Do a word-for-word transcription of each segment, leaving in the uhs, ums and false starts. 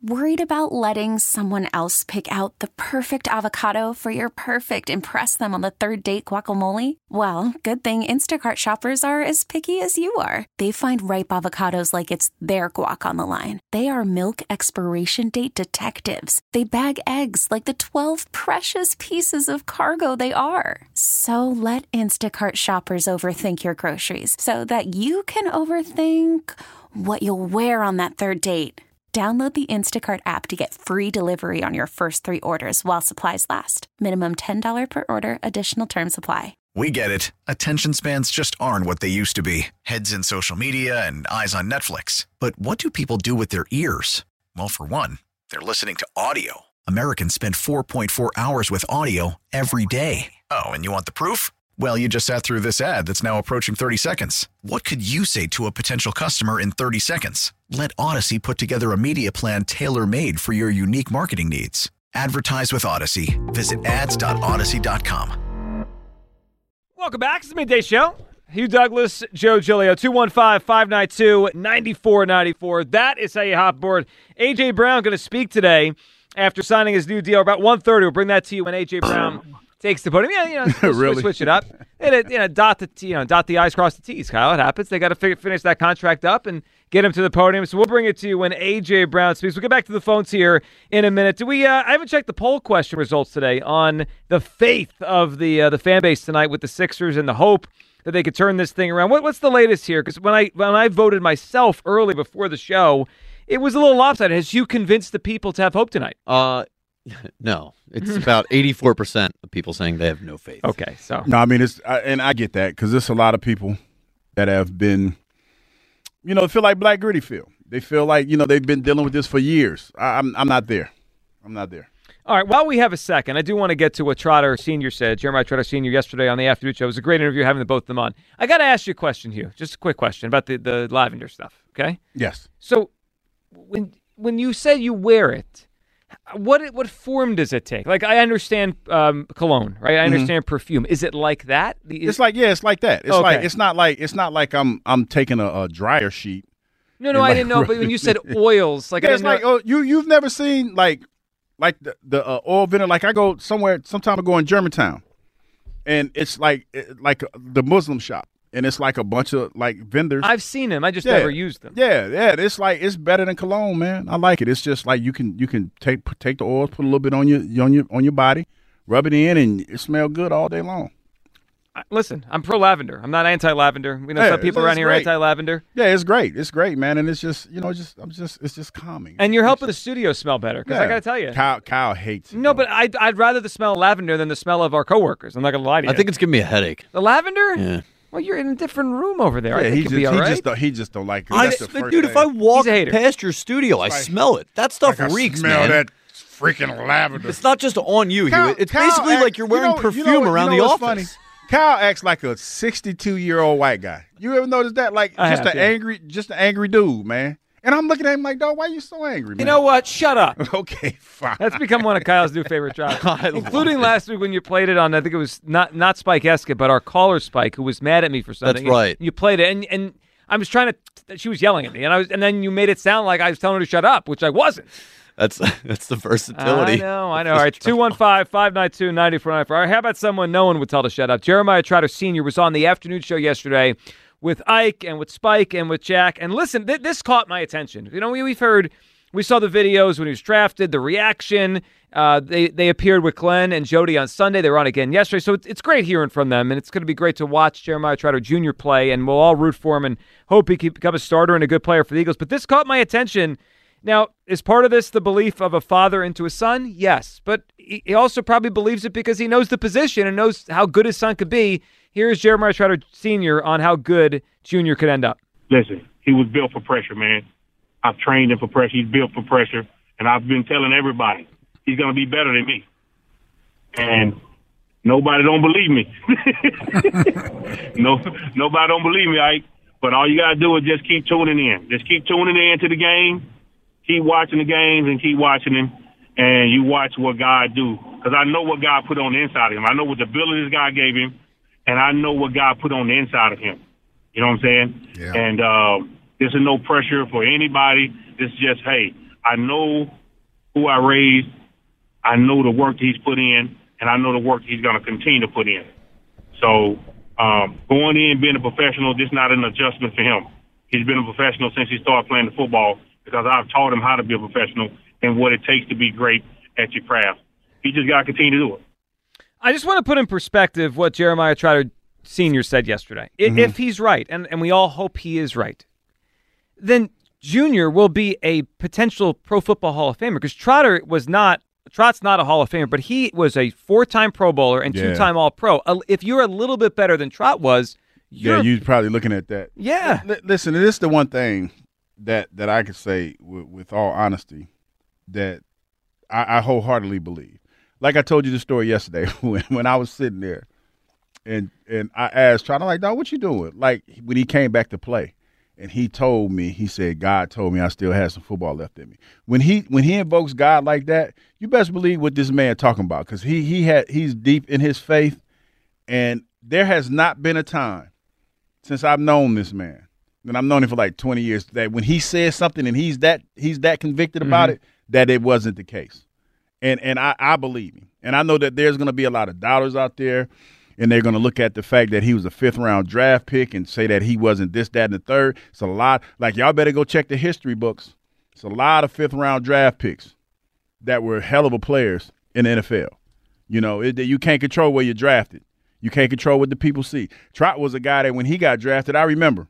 Worried about letting someone else pick out the perfect avocado for your perfect impress them on the third date guacamole? Well, good thing Instacart shoppers are as picky as you are. They find ripe avocados like it's their guac on the line. They are milk expiration date detectives. They bag eggs like the twelve precious pieces of cargo they are. So let Instacart shoppers overthink your groceries so that you can overthink what you'll wear on that third date. Download the Instacart app to get free delivery on your first three orders while supplies last. Minimum ten dollars per order. Additional terms apply. We get it. Attention spans just aren't what they used to be. Heads in social media and eyes on Netflix. But what do people do with their ears? Well, for one, they're listening to audio. Americans spend four point four hours with audio every day. Oh, and you want the proof? Well, you just sat through this ad that's now approaching thirty seconds. What could you say to a potential customer in thirty seconds? Let Odyssey put together a media plan tailor-made for your unique marketing needs. Advertise with Odyssey. Visit ads dot odyssey dot com. Welcome back to the Midday Show. Hugh Douglas, Joe Giglio, two one five, five nine two, nine four nine four. That is how you hop aboard. A J. Brown going to speak today after signing his new deal. About one thirty, we'll bring that to you when A J. Brown takes the podium. Yeah, you know, switch, really? switch it up. And it, you know, dot the you know, dot the I's, cross the T's. Kyle, it happens. They got to figure, finish that contract up and get him to the podium. So we'll bring it to you when A J. Brown speaks. We'll get back to the phones here in a minute. Do we? Uh, I haven't checked the poll question results today on the faith of the uh, the fan base tonight with the Sixers and the hope that they could turn this thing around. What, what's the latest here? Because when I when I voted myself early before the show, it was a little lopsided. Has you convinced the people to have hope tonight? Uh. No, it's about eighty-four percent of people saying they have no faith. Okay, so. No, I mean, it's, I, and I get that because there's a lot of people that have been, you know, feel like Black Gritty feel. They feel like, you know, they've been dealing with this for years. I, I'm, I'm not there. I'm not there. All right, while we have a second, I do want to get to what Trotter Senior said, Jeremiah Trotter Senior yesterday on the afternoon show. It was a great interview having the both of them on. I got to ask you a question, Hugh, just a quick question about the, the lavender stuff, okay? Yes. So when when you say you wear it, What what form does it take? Like, I understand um, cologne, right? I understand mm-hmm. perfume. Is it like that? Is, it's like yeah, it's like that. It's okay. like it's not like it's not like I'm I'm taking a, a dryer sheet. No, no, I like, didn't know. But when you said oils, like yeah, I it's didn't like know. oh, you you've never seen like like the the uh, oil vendor. Like I go somewhere. Sometime I go in Germantown, and it's like like the Muslim shop. And it's like a bunch of like vendors. I've seen them. I just yeah. never used them. Yeah, yeah. It's like it's better than cologne, man. I like it. It's just like you can you can take take the oil, put a little bit on your on your on your body, rub it in, and it smells good all day long. Listen, I'm pro lavender. I'm not anti lavender. We know yeah, some people around here are anti lavender. Yeah, it's great. It's great, man. And it's just you know just I'm just it's just calming. And you're helping the studio smell better because yeah. I got to tell you, Kyle Kyle hates it. No, but I'd I'd rather the smell of lavender than the smell of our coworkers. I'm not gonna lie to you. I think it's giving me a headache. The lavender. Yeah. Well, you're in a different room over there. Yeah, I think he you'll just, be all he right. just don't, he just don't like it. I, That's the first dude, thing. if I walk He's a hater. past your studio, I like, smell it. That stuff like reeks, I smell man. that freaking lavender. It's not just on you, Kyle, Hugh. It's Kyle basically acts, like you're wearing you know, perfume you know, around you know the what's office. Funny? Kyle acts like a sixty-two-year-old white guy. You ever notice that? Like I just have, an yeah. angry, just an angry dude, man. And I'm looking at him like, dog, why you so angry, man? You know what? Shut up. Okay, fine. That's become one of Kyle's new favorite jobs, I including love it. last week when you played it on. I think it was not not Spike Eskett, but our caller Spike, who was mad at me for something. That's right. And you played it, and and I was trying to. She was yelling at me, and I was, and then you made it sound like I was telling her to shut up, which I wasn't. That's that's the versatility. I know, I know. All right, two one five, five nine two, nine four nine four. All right, how about someone no one would tell to shut up? Jeremiah Trotter Senior was on the afternoon show yesterday with Ike and with Spike and with Jack. And listen, th- this caught my attention. You know, we, we've heard, we saw the videos when he was drafted, the reaction. Uh, they, they appeared with Glenn and Jody on Sunday. They were on again yesterday. So it's, it's great hearing from them, and it's going to be great to watch Jeremiah Trotter Junior play, and we'll all root for him and hope he can become a starter and a good player for the Eagles. But this caught my attention. Now, is part of this the belief of a father into a son? Yes. But he also probably believes it because he knows the position and knows how good his son could be. Here's Jeremiah Trotter Senior on how good Junior could end up. Listen, he was built for pressure, man. I've trained him for pressure. He's built for pressure. And I've been telling everybody he's going to be better than me. And nobody don't believe me. no, nobody don't believe me, Ike. But all you got to do is just keep tuning in. Just keep tuning in to the game. Keep watching the games and keep watching them. And you watch what God do. Because I know what God put on the inside of him. I know what the abilities God gave him. And I know what God put on the inside of him. You know what I'm saying? Yeah. And uh, this is no pressure for anybody. This is just, hey, I know who I raised. I know the work he's put in, and I know the work he's going to continue to put in. So um, going in, being a professional, this is not an adjustment for him. He's been a professional since he started playing the football because I've taught him how to be a professional and what it takes to be great at your craft. He just got to continue to do it. I just want to put in perspective what Jeremiah Trotter Senior said yesterday. Mm-hmm. If he's right, and, and we all hope he is right, then Junior will be a potential Pro Football Hall of Famer because Trotter was not, Trot's not a Hall of Famer, but he was a four-time Pro Bowler and yeah. two-time All-Pro. If you're a little bit better than Trot was, you're, yeah, you're probably looking at that. Yeah. L- listen, this is the one thing that, that I could say with, with all honesty that I, I wholeheartedly believe. Like I told you the story yesterday when, when I was sitting there and and I asked Trot, I'm like, dog, what you doing? Like when he came back to play. And he told me, he said, God told me I still had some football left in me. When he when he invokes God like that, you best believe what this man talking about because he he had he's deep in his faith, and there has not been a time since I've known this man, and I've known him for like twenty years, that when he says something and he's that he's that convicted about mm-hmm. it, that it wasn't the case. And and I, I believe him, and I know that there's going to be a lot of doubters out there. And they're going to look at the fact that he was a fifth-round draft pick and say that he wasn't this, that, and the third. It's a lot. Like, y'all better go check the history books. It's a lot of fifth-round draft picks that were hell of a players in the N F L. You know, it, you can't control where you're drafted. You can't control what the people see. Trot was a guy that when he got drafted, I remember,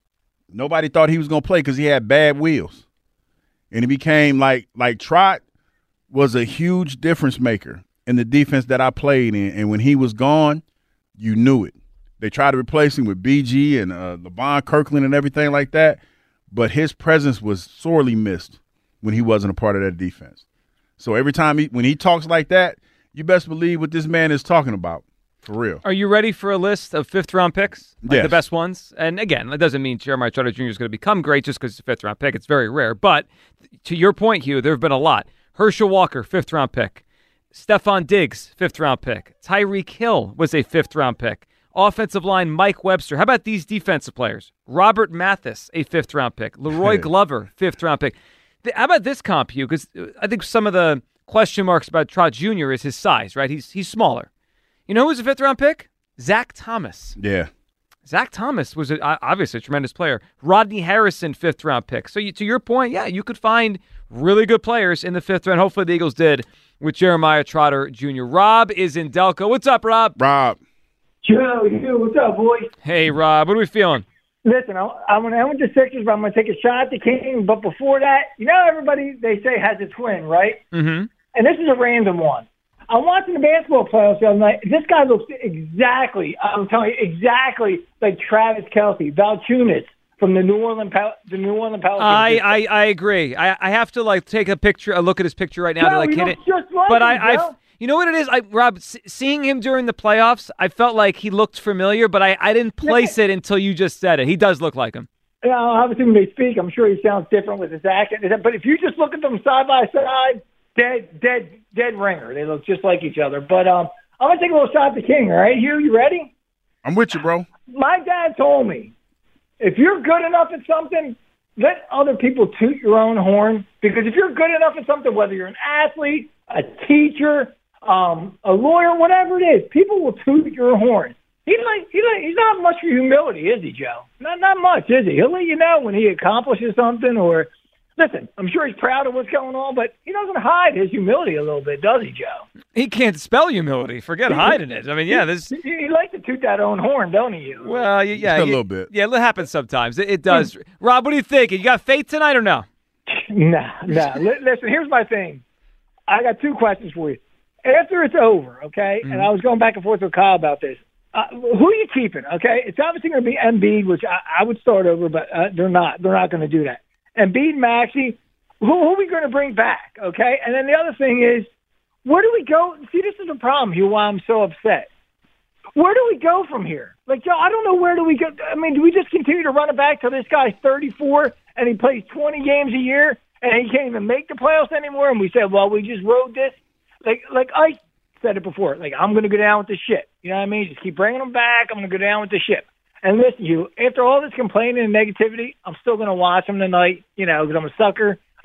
nobody thought he was going to play because he had bad wheels. And he became like, like Trot was a huge difference maker in the defense that I played in. And when he was gone, you knew it. They tried to replace him with B G and uh, LeVon Kirkland and everything like that, but his presence was sorely missed when he wasn't a part of that defense. So every time he, when he talks like that, you best believe what this man is talking about, for real. Are you ready for a list of fifth-round picks, like yes. the best ones? And again, that doesn't mean Jeremiah Trotter Junior is going to become great just because he's a fifth-round pick. It's very rare. But to your point, Hugh, there have been a lot. Herschel Walker, fifth-round pick. Stephon Diggs, fifth-round pick. Tyreek Hill was a fifth-round pick. Offensive line, Mike Webster. How about these defensive players? Robert Mathis, a fifth-round pick. Leroy Glover, fifth-round pick. How about this comp, Hugh? Because I think some of the question marks about Trot Junior is his size, right? He's he's smaller. You know who's a fifth-round pick? Zach Thomas. Yeah. Zach Thomas was a, obviously a tremendous player. Rodney Harrison, fifth-round pick. So you, to your point, yeah, you could find really good players in the fifth round. Hopefully the Eagles did with Jeremiah Trotter Junior Rob is in Delco. What's up, Rob? Rob. Joe, you, what's up, boys? Hey, Rob. What are we feeling? Listen, I'm going to end with the Sixers, but I'm going to take a shot at the King. But before that, you know everybody, they say, has a twin, right? Mm-hmm. And this is a random one. I'm watching the basketball playoffs the other night. This guy looks exactly, I'm telling you, exactly like Travis Kelce, Valanciunas from the New Orleans, the New Orleans Pelicans. I, I, I agree. I, I have to like take a picture, a look at his picture right now no, to like he hit looks it. Just like but him, I, I, you know what it is, I, Rob? Seeing him during the playoffs, I felt like he looked familiar, but I, I didn't place it until you just said it. He does look like him. You know, obviously when they speak, I'm sure he sounds different with his accent. But if you just look at them side by side, dead, dead, dead ringer. They look just like each other. But um, I'm gonna take a little shot at the King. All right, Hugh, you ready? I'm with you, bro. My dad told me, if you're good enough at something, let other people toot your own horn. Because if you're good enough at something, whether you're an athlete, a teacher, um, a lawyer, whatever it is, people will toot your horn. He's like, he's like, he's not much for humility, is he, Joe? Not not much, is he? He'll let you know when he accomplishes something. Or listen, I'm sure he's proud of what's going on, but he doesn't hide his humility a little bit, does he, Joe? He can't spell humility. Forget hiding it. I mean, yeah, this. He, he likes to toot that own horn, don't he? You? Well, yeah, yeah a you, little bit. Yeah, it happens sometimes. It, it does. Rob, what do you think? You got faith tonight or no? Nah, nah. L- listen, here's my thing. I got two questions for you. After it's over, okay, mm-hmm. and I was going back and forth with Kyle about this. Uh, who are you keeping? Okay, it's obviously going to be Embiid, which I, I would start over, but uh, they're not. They're not going to do that. Embiid, Maxey. Who, who are we going to bring back? Okay, and then the other thing is, where do we go? See, this is the problem here. Why I'm so upset. Where do we go from here? Like, Joe, I don't know where do we go. I mean, do we just continue to run it back till this guy's thirty-four and he plays twenty games a year and he can't even make the playoffs anymore? And we said, well, we just rode this. Like, like I said it before. Like, I'm going to go down with the ship. You know what I mean? Just keep bringing them back. I'm going to go down with the ship. And listen, you, after all this complaining and negativity, I'm still going to watch them tonight. You know, because I'm a sucker.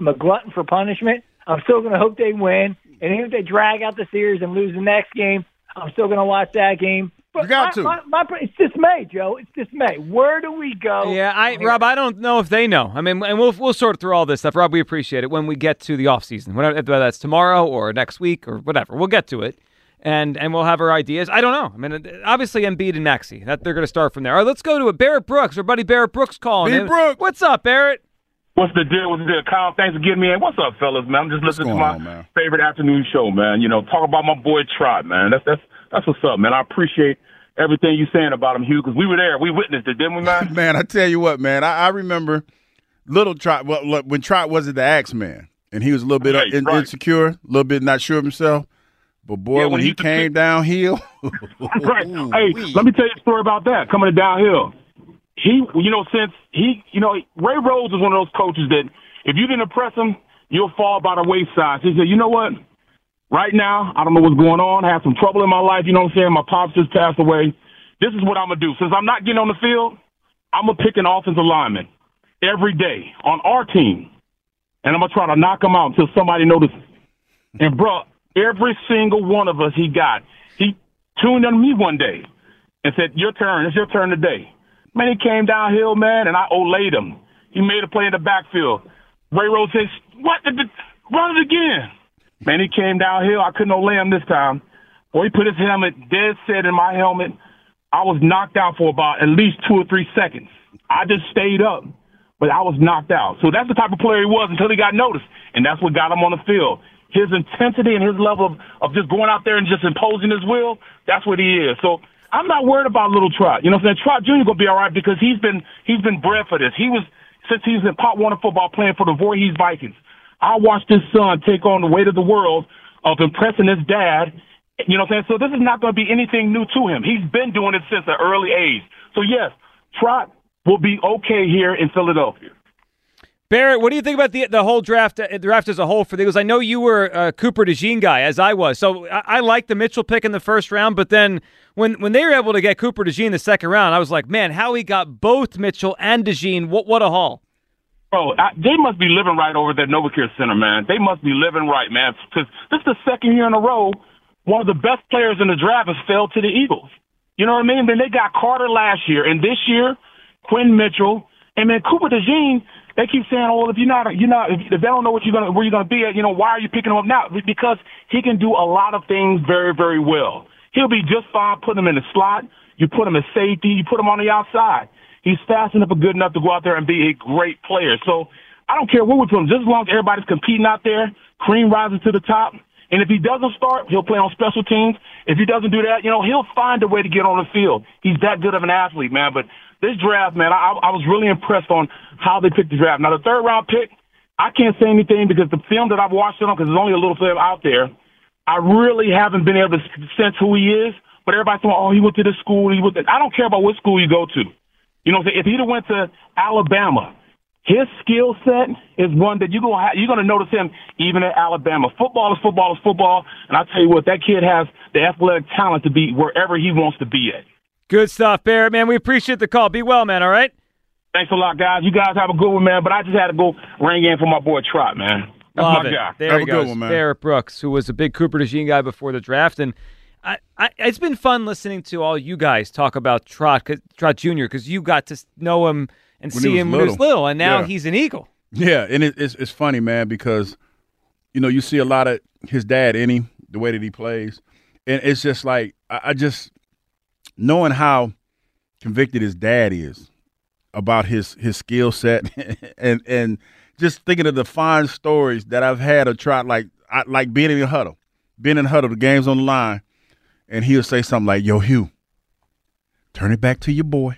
I'm a glutton for punishment. I'm still going to hope they win. And even if they drag out the series and lose the next game, I'm still going to watch that game. But you got my, to. My, my, it's dismay, Joe. It's dismay. Where do we go? Yeah, I, Rob, I don't know if they know. I mean, and we'll we'll sort through all this stuff. Rob, we appreciate it when we get to the offseason, whether that's tomorrow or next week or whatever. We'll get to it, and and we'll have our ideas. I don't know. I mean, obviously Embiid and Maxey, that they're going to start from there. All right, let's go to it. Barrett Brooks, our buddy Barrett Brooks calling. B. Brooks. What's up, Barrett? What's the deal? What's the deal? Kyle, thanks for getting me in. What's up, fellas, man? I'm just What's listening to my going on, man? favorite afternoon show, man. You know, talk about my boy Trot, man. That's that's that's what's up, man. I appreciate everything you're saying about him, Hugh, because we were there. We witnessed it, didn't we, man? Man, I tell you what, man. I, I remember little Trot, well, look, when Trot wasn't the axe man, and he was a little bit Right, in, right. insecure, a little bit not sure of himself. But, boy, Yeah, when, when he he took came it- downhill. Right. Hey, let me tell you a story about that, coming downhill. He, you know, since he, you know, Ray Rhodes is one of those coaches that if you didn't impress him, you'll fall by the wayside. So he said, you know what? Right now, I don't know what's going on. I have some trouble in my life. You know what I'm saying? My pops just passed away. This is what I'm going to do. Since I'm not getting on the field, I'm going to pick an offensive lineman every day on our team. And I'm going to try to knock him out until somebody notices. And, bro, every single one of us he got, he tuned on me one day and said, your turn. It's your turn today. Man, he came downhill, man, and I olayed him. He made a play in the backfield. Ray Rhodes says, what? Did the, run it again. Man, he came downhill. I couldn't olay him this time. Boy, he put his helmet dead set in my helmet. I was knocked out for about at least two or three seconds. I just stayed up, but I was knocked out. So that's the type of player he was until he got noticed, and that's what got him on the field. His intensity and his level of, of just going out there and just imposing his will, that's what he is. So I'm not worried about little Trot. You know what I'm saying? Trot Junior going to be all right because he's been he's been bred for this. He was, since he was in Pop Warner football playing for the Voorhees Vikings. I watched his son take on the weight of the world of impressing his dad. You know what I'm saying? So this is not going to be anything new to him. He's been doing it since an early age. So, yes, Trot will be okay here in Philadelphia. Barrett, what do you think about the the whole draft uh, draft as a whole for the Eagles? I know you were a Cooper DeJean guy, as I was. So I, I like the Mitchell pick in the first round, but then when when they were able to get Cooper DeJean in the second round, I was like, man, how he got both Mitchell and DeJean, what, what a haul. Bro, I, they must be living right over there at NovaCare Center, man. They must be living right, man, because this is the second year in a row one of the best players in the draft has fell to the Eagles. You know what I mean? Then they got Carter last year, and this year, Quinn Mitchell, and then Cooper DeJean. They keep saying, "Oh, if you're not, you're not. If they don't know what you're gonna, where you're gonna be at, you know, why are you picking him up now?" Because he can do a lot of things very, very well. He'll be just fine putting him in the slot. You put him in safety. You put him on the outside. He's fast enough and good enough to go out there and be a great player. So I don't care what we put him. Just as long as everybody's competing out there, cream rises to the top. And if he doesn't start, he'll play on special teams. If he doesn't do that, you know, he'll find a way to get on the field. He's that good of an athlete, man. But this draft, man, I, I was really impressed on how they picked the draft. Now, the third-round pick, I can't say anything because the film that I've watched it on, because there's only a little film out there, I really haven't been able to sense who he is. But everybody's saying, oh, he went to this school. He went to, I don't care about what school you go to. You know, if he'd have went to Alabama, his skill set is one that you're gonna you're gonna notice him even at Alabama. Football is football is football, and I tell you what, that kid has the athletic talent to be wherever he wants to be at. Good stuff, Barrett, man. We appreciate the call. Be well, man, all right? Thanks a lot, guys. You guys have a good one, man. But I just had to go ring in for my boy Trot, man. That's Love my it. guy. There Have he a good goes. one, man. Barrett Brooks, who was a big Cooper DeJean guy before the draft. And I, I, it's been fun listening to all you guys talk about Trot, Trot Junior, because you got to know him and When see he was him when he was little. little, and now Yeah. he's an Eagle. Yeah, and it, it's it's funny, man, because you know you see a lot of his dad in him, the way that he plays, and it's just like I, I just knowing how convicted his dad is about his his skill set, and and just thinking of the fine stories that I've had of Trot, like I, like being in the huddle, being in the huddle, the game's on the line, and he'll say something like, "Yo, Hugh, turn it back to your boy,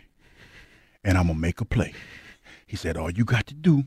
and I'm gonna make a play." He said, "All you got to do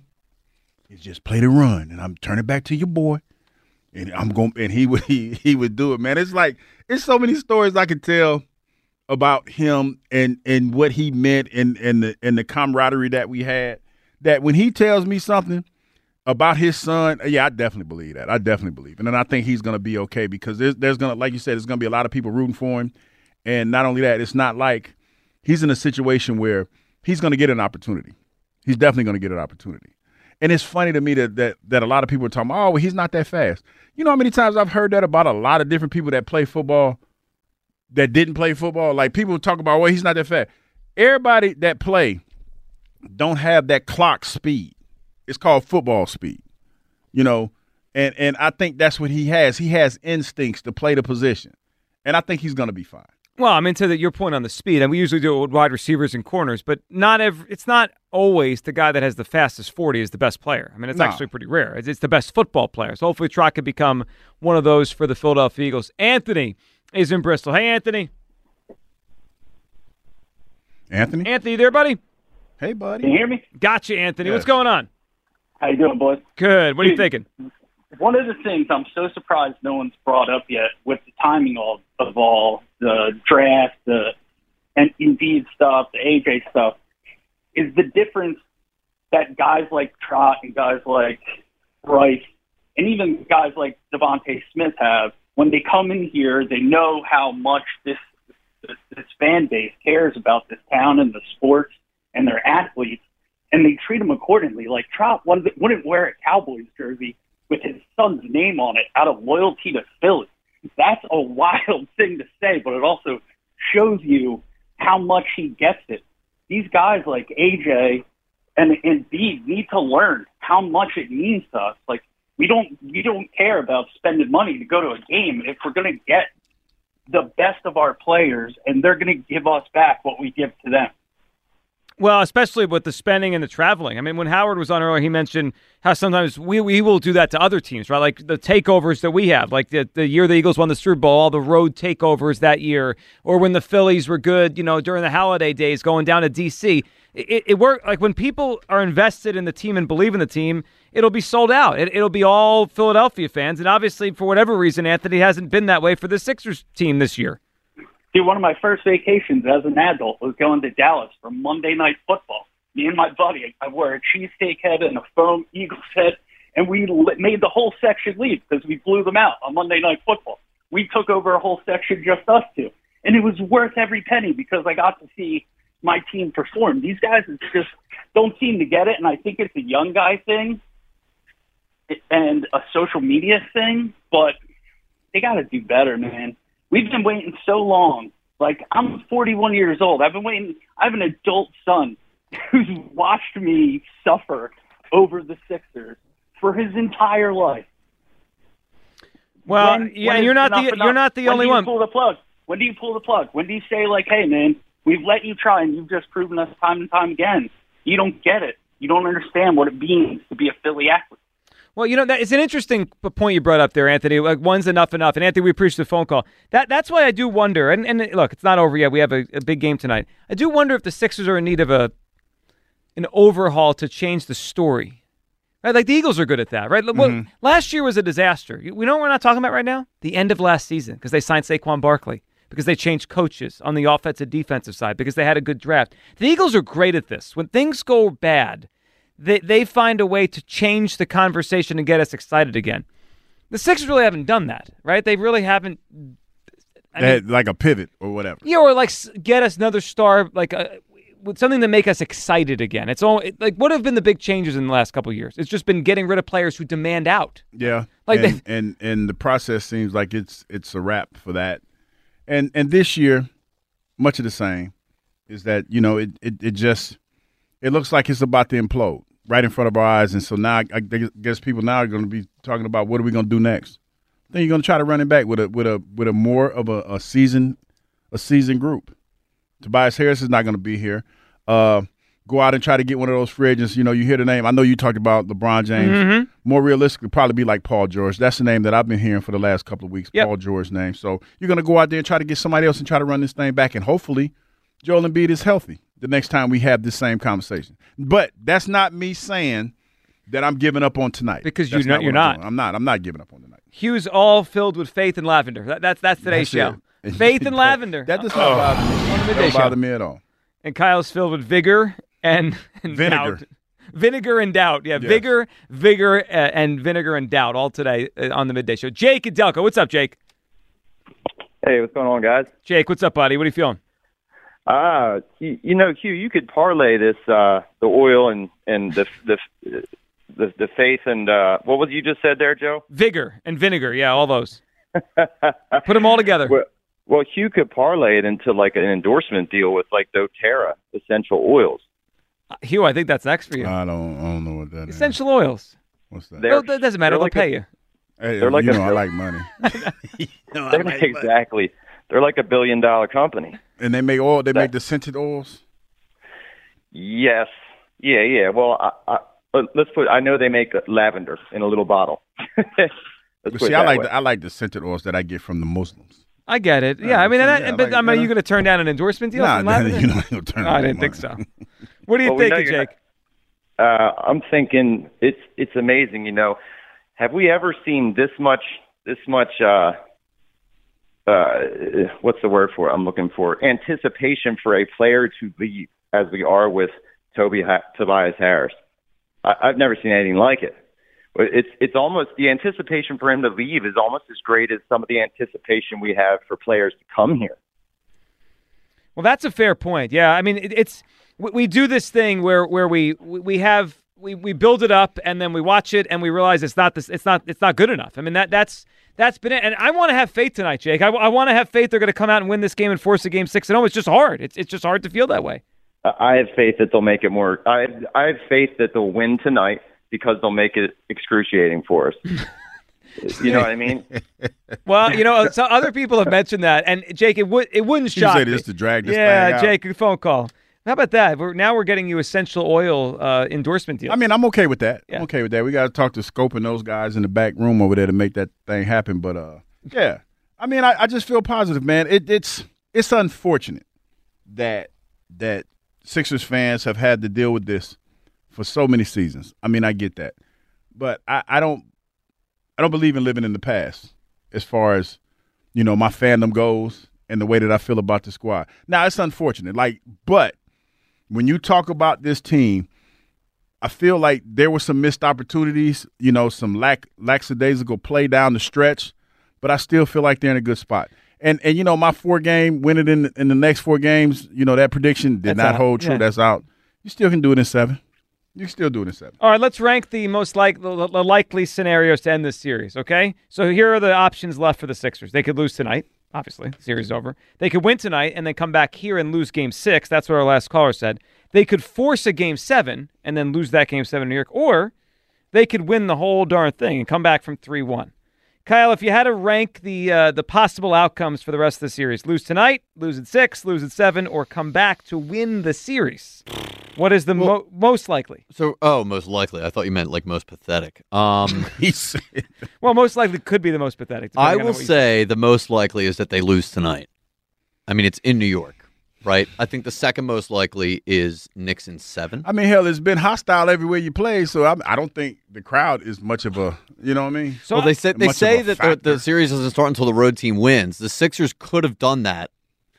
is just play the run, and I'm turning back to your boy, and I'm going." And he would he he would do it, man. It's like it's so many stories I could tell about him and and what he meant and and the and the camaraderie that we had. That when he tells me something about his son, yeah, I definitely believe that. I definitely believe, and then I think he's going to be okay because there's there's gonna, like you said, there's going to be a lot of people rooting for him, and not only that, it's not like he's in a situation where he's going to get an opportunity. He's definitely going to get an opportunity. And it's funny to me that, that that a lot of people are talking, oh, well, he's not that fast. You know how many times I've heard that about a lot of different people that play football that didn't play football? Like, people talk about, well, he's not that fast. Everybody that play don't have that clock speed. It's called football speed, you know, and, and I think that's what he has. He has instincts to play the position, and I think he's going to be fine. Well, I mean, to the, your point on the speed, and we usually do it with wide receivers and corners, but not every, it's not always the guy that has the fastest forty is the best player. I mean, it's no. actually pretty rare. It's, it's the best football player. So hopefully Trot can become one of those for the Philadelphia Eagles. Anthony is in Bristol. Hey, Anthony. Anthony? Anthony, you there, buddy? Hey, buddy. Can you hear me? Gotcha, Anthony. Yes. What's going on? How you doing, boys? Good. What are you Dude, thinking? One of the things I'm so surprised no one's brought up yet with the timing of, of all the draft, the and Indeed stuff, the A J stuff, is the difference that guys like Trot and guys like Bryce and even guys like Devontae Smith have. When they come in here, they know how much this this, this fan base cares about this town and the sports and their athletes, and they treat them accordingly. Like Trot wouldn't wear a Cowboys jersey with his son's name on it out of loyalty to Philly. That's a wild thing to say, but it also shows you how much he gets it. These guys like A J and Embiid need to learn how much it means to us. Like, we don't we don't care about spending money to go to a game if we're going to get the best of our players, and they're going to give us back what we give to them. Well, especially with the spending and the traveling. I mean, when Howard was on earlier, he mentioned how sometimes we we will do that to other teams, right? Like the takeovers that we have, like the, the year the Eagles won the Super Bowl, all the road takeovers that year, or when the Phillies were good, you know, during the holiday days, going down to D C. It, it worked. Like when people are invested in the team and believe in the team, it'll be sold out. It, it'll be all Philadelphia fans. And obviously, for whatever reason, Anthony hasn't been that way for the Sixers team this year. Dude, one of my first vacations as an adult was going to Dallas for Monday Night Football. Me and my buddy, I wore a cheesesteak head and a foam Eagles head, and we made the whole section leave because we blew them out on Monday Night Football. We took over a whole section, just us two. And it was worth every penny because I got to see my team perform. These guys just don't seem to get it, and I think it's a young guy thing and a social media thing, but they got to do better, man. We've been waiting so long. Like, I'm forty-one years old. I've been waiting. I have an adult son who's watched me suffer over the Sixers for his entire life. Well, when, yeah, when you're not the enough, you're not the when only do you one. Pull the plug? When do you pull the plug? When do you say, like, hey, man, we've let you try, and you've just proven us time and time again. You don't get it. You don't understand what it means to be a Philly athlete. Well, you know, that it's an interesting point you brought up there, Anthony. Like, when's enough enough? And, Anthony, we appreciate the phone call. That That's why I do wonder, and, and look, it's not over yet. We have a, a big game tonight. I do wonder if the Sixers are in need of a an overhaul to change the story. Right? Like, the Eagles are good at that, right? Mm-hmm. Well, last year was a disaster. We know what we're not talking about right now? The end of last season, because they signed Saquon Barkley, because they changed coaches on the offensive defensive side, because they had a good draft. The Eagles are great at this. When things go bad, They they find a way to change the conversation and get us excited again. The Sixers really haven't done that, right? They really haven't. I They mean, had like a pivot or whatever. Yeah, or like get us another star, like a, with something to make us excited again. It's all like what have been the big changes in the last couple of years? It's just been getting rid of players who demand out. Yeah, like and, they, and and the process seems like it's it's a wrap for that. And and this year, much of the same, is that you know it it, it just it looks like it's about to implode right in front of our eyes. And so now I guess people now are going to be talking about what are we going to do next. Then you're going to try to run it back with a with a with a more of a, a season a season group. Tobias Harris is not going to be here. Uh, go out and try to get one of those free agents. You know, you hear the name. I know you talked about LeBron James. Mm-hmm. More realistically, probably be like Paul George. That's the name that I've been hearing for the last couple of weeks. Yep. Paul George's name. So you're going to go out there and try to get somebody else and try to run this thing back. And hopefully, Joel Embiid is healthy the next time we have this same conversation. But that's not me saying that I'm giving up on tonight. Because that's you know, not you're I'm not. Doing. I'm not. I'm not giving up on tonight. Hugh's all filled with faith and lavender. That, that's that's today's that's show. It. Faith and lavender. That does not bother me. That don't bother me at all. And Kyle's filled with vigor and, and vinegar. Doubt. Vinegar and doubt. Yeah, yes. vigor, vigor, uh, and vinegar and doubt all today uh, on the Midday Show. Jake and Delco. What's up, Jake? Hey, what's going on, guys? Jake, what's up, buddy? What are you feeling? Uh, you, you know, Hugh, you could parlay this, uh, the oil and, and the, the the the faith and uh, what was you just said there, Joe? Vigor and vinegar. Yeah, all those. Put them all together. Well, well, Hugh could parlay it into like an endorsement deal with like doTERRA essential oils. Uh, Hugh, I think that's next for you. I don't, I don't know what that essential is. oils. What's that? Well, that doesn't matter. They'll like pay a, you. Hey, they're like you a, know, I like money. you know, they're like exactly. Money. They're like a billion dollar company. And they make oil. They that, make the scented oils. Yes. Yeah. Yeah. Well, I, I, let's put. I know they make lavender in a little bottle. But see, I like the, I like the scented oils that I get from the Muslims. I get it. Yeah, I mean, and, yeah, and, but like, I mean, are you you going to turn down an endorsement deal? Nah, from nah, lavender? you know, you'll turn no, I didn't money. think so. What do you well, think, we Jake? Uh, I'm thinking it's it's amazing. You know, have we ever seen this much this much? Uh, uh, what's the word for it? I'm looking for anticipation for a player to leave, as we are with Toby ha- Tobias Harris. I, I've never seen anything like it. It's it's almost the anticipation for him to leave is almost as great as some of the anticipation we have for players to come here. Well, that's a fair point. Yeah, I mean, it, it's we, we do this thing where where we we have we, we build it up and then we watch it and we realize it's not this it's not it's not good enough. I mean that that's that's been it. And I want to have faith tonight, Jake. I, I want to have faith they're going to come out and win this game and force a game six and oh. It's just hard. It's it's just hard to feel that way. I have faith that they'll make it more. I I have faith that they'll win tonight, because they'll make it excruciating for us. You know what I mean? Well, you know, so other people have mentioned that, and Jake, it would it wouldn't You shock say me. this to drag this yeah, thing out. Jake, phone call. How about that? We're, now we're getting you essential oil uh, endorsement deals. I mean, I'm okay with that. Yeah. I'm okay with that. We got to talk to Scope and those guys in the back room over there to make that thing happen. But uh, yeah, I mean, I, I just feel positive, man. It, it's it's unfortunate that that Sixers fans have had to deal with this for so many seasons. I mean, I get that. But I, I don't I don't believe in living in the past as far as, you know, my fandom goes and the way that I feel about the squad. Now, it's unfortunate. Like, but when you talk about this team, I feel like there were some missed opportunities, you know, some lack lackadaisical play down the stretch, but I still feel like they're in a good spot. And, and you know, my four-game, win it in, in the next four games, you know, that prediction did That's not out. hold true. Yeah. That's out. You still can do it in seven. You can still do it in seven. All right, let's rank the most like the, the likely scenarios to end this series, okay? So here are the options left for the Sixers. They could lose tonight, obviously. The series is over. They could win tonight and then come back here and lose game six. That's what our last caller said. They could force a game seven and then lose that game seven in New York, or they could win the whole darn thing and come back from three one. Kyle, if you had to rank the uh, the possible outcomes for the rest of the series, lose tonight, lose at six, lose at seven, or come back to win the series, what is the well, mo- most likely? So, oh, most likely. I thought you meant like most pathetic. Um, well, most likely could be the most pathetic. I will say the most likely is that they lose tonight. I mean, it's in New York, right? I think the second most likely is Knicks in seven. I mean, hell, it's been hostile everywhere you play, so I, I don't think the crowd is much of a, you know what I mean? So well, they said they say that the, the series doesn't start until the road team wins. The Sixers could have done that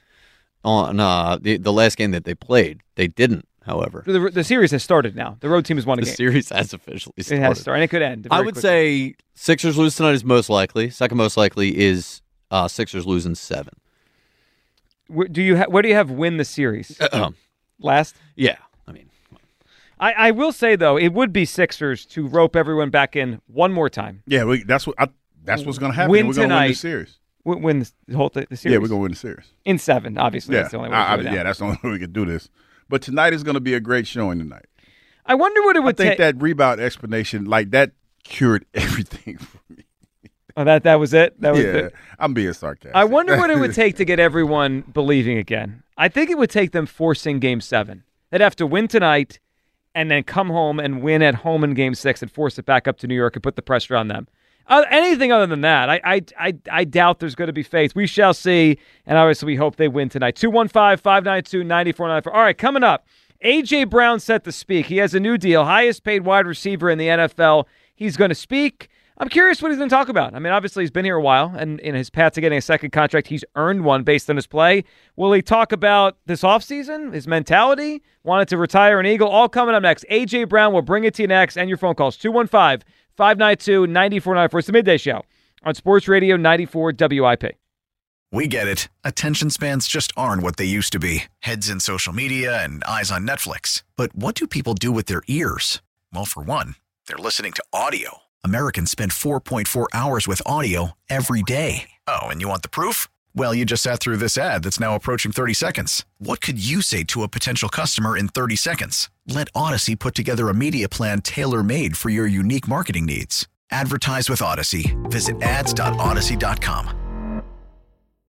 on uh, the the last game that they played. They didn't, however. The, the series has started now. The road team has won a the game. The series has officially started. It has started, and it could end. I would quickly. say Sixers lose tonight is most likely. Second most likely is uh, Sixers lose in seven. Where do you ha- where do you have win the series? Uh-uh. Last? Yeah. I mean, I, I will say though, it would be Sixers to rope everyone back in one more time. Yeah, we, that's what I, that's what's going to happen. Win we're going to tonight, win the series. W- win the whole th- the series. Yeah, we're going to win the series in seven. Obviously, yeah, that's the only way. I, to do I, it yeah, that's the only way we can do this. But tonight is going to be a great showing tonight. I wonder what it would take. I think ta- that rebound explanation, like that, cured everything for me. Oh, that that was it. That was yeah, it. I'm being sarcastic. I wonder what it would take to get everyone believing again. I think it would take them forcing Game Seven. They'd have to win tonight, and then come home and win at home in Game Six, and force it back up to New York and put the pressure on them. Uh, anything other than that, I I I, I doubt there's going to be faith. We shall see, and obviously we hope they win tonight. two one five, five nine two, nine four nine four. All right, coming up, A J. Brown set to speak. He has a new deal, highest paid wide receiver in the N F L. He's going to speak. I'm curious what he's going to talk about. I mean, obviously, he's been here a while, and in his path to getting a second contract, he's earned one based on his play. Will he talk about this offseason, his mentality, wanted to retire an Eagle? All coming up next. A J. Brown will bring it to you next, and your phone calls, two one five, five nine two, nine four nine four. It's the Midday Show on Sports Radio ninety-four W I P. We get it. Attention spans just aren't what they used to be. Heads in social media and eyes on Netflix. But what do people do with their ears? Well, for one, They're listening to audio. Americans spend four point four hours with audio every day. Oh, and you want the proof? Well, you just sat through this ad that's now approaching thirty seconds. What could you say to a potential customer in thirty seconds? Let Odyssey put together a media plan tailor-made for your unique marketing needs. Advertise with Odyssey. Visit ads dot odyssey dot com.